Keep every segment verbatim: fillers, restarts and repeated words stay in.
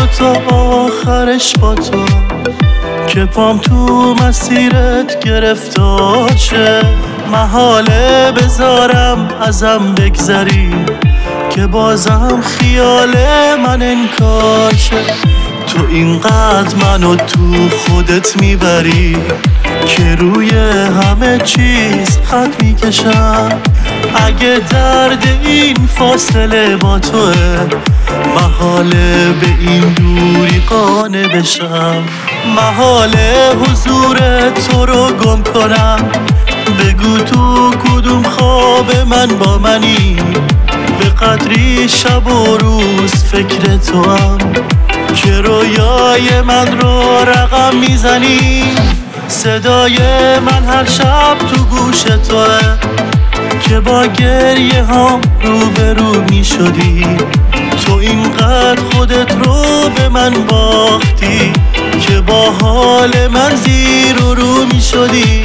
تا آخرش با تو، که پام تو مسیرت گرفتار شه. محاله بذارم ازم بگذری، که بازم خیال من انکار شه. تو اینقدر منو تو خودت میبری، که روی همه چیز خط میکشم. اگه درد این فاصله با توه، محاله به این دوری قانع بشم. محاله حضور تو رو گم کنم، بگو تو کدوم خواب من با منی. به قدری شب و روز فکر تو هم، که رویای من رو رقم میزنی. صدای من هر شب تو گوش توه، که با گریه هم رو به رو می شدی. تو اینقدر خودت رو به من باختی، که با حال من زیر و رو می شدی.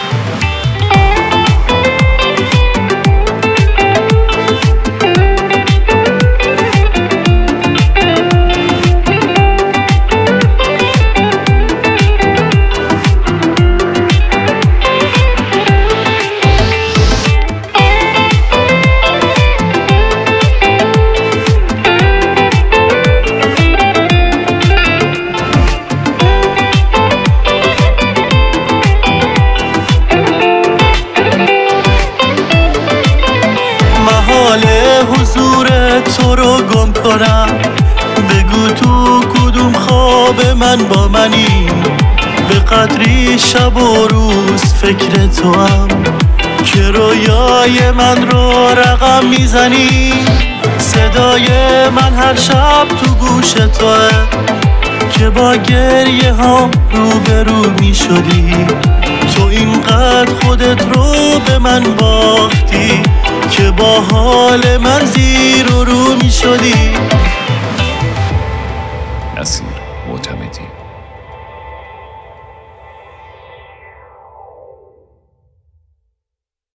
حضور تو رو گم کنم، بگو تو کدوم خواب من با منی. به قدری شب و روز فکر تو هم، که رویای من رو رقم میزنی. صدای من هر شب تو گوش توه، که با گریه هم رو به رو می شدی. تو اینقدر خودت رو به من باختی، که با حال من زیر و رو می شدی. نصیر معتمد.